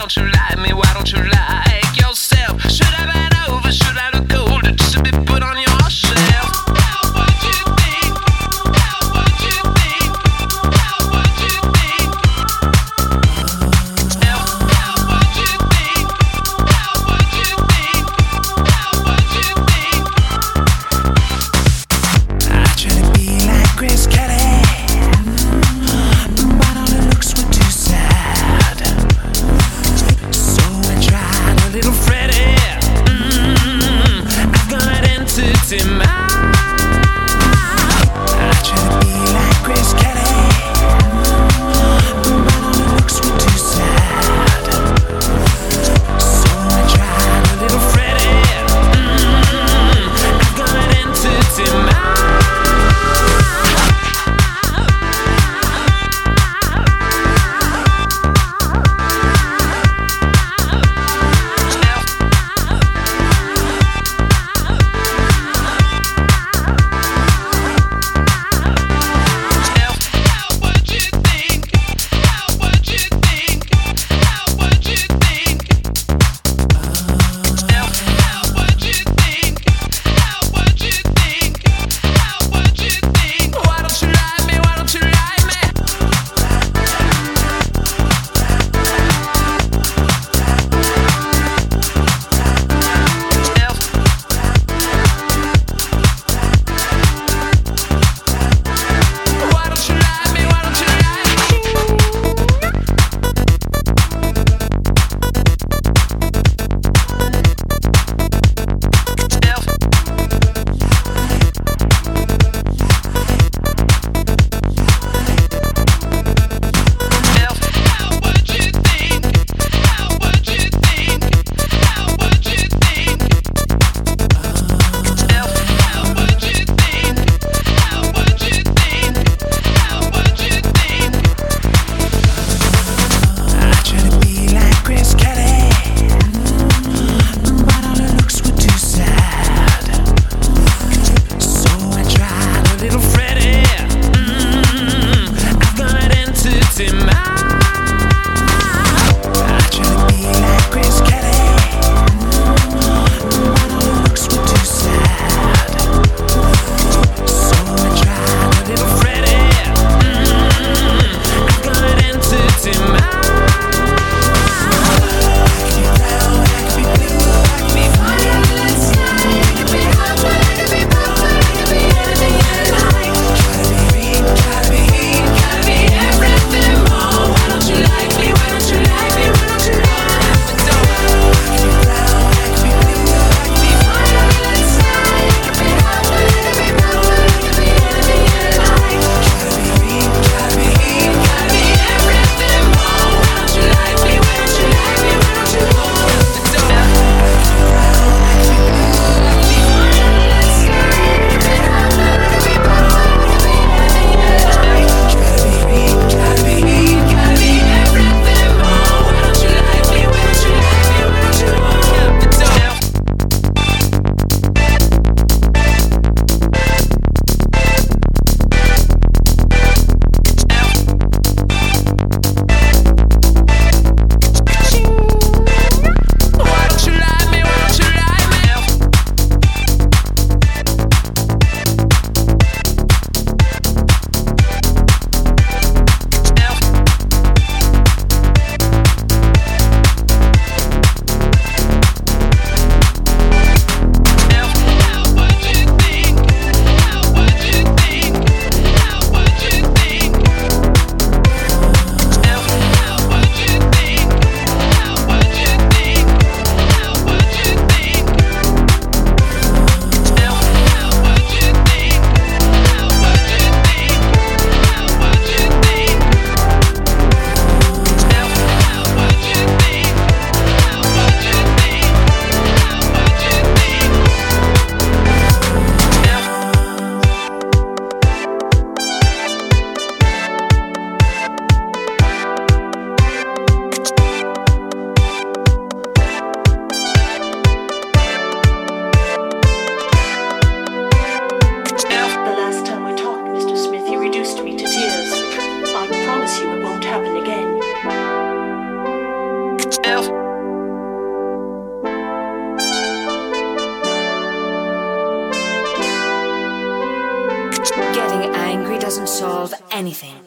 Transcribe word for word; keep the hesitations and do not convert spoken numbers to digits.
don't you like me? Why don't you like yourself? Should I bend over? Should I look older just to be put on your shelf? How would you think? How would you think? How would you think? How would you think? How would you think? How would you think? I try to be like Grace Kelly, but all the looks were too sad. So I tried a little Freddie. Mm, I've got an entity mind. I try to be like Grace Kelly, but all the looks were too sad. So I tried a little Freddie. Mm, I've got an entity mind. solve anything.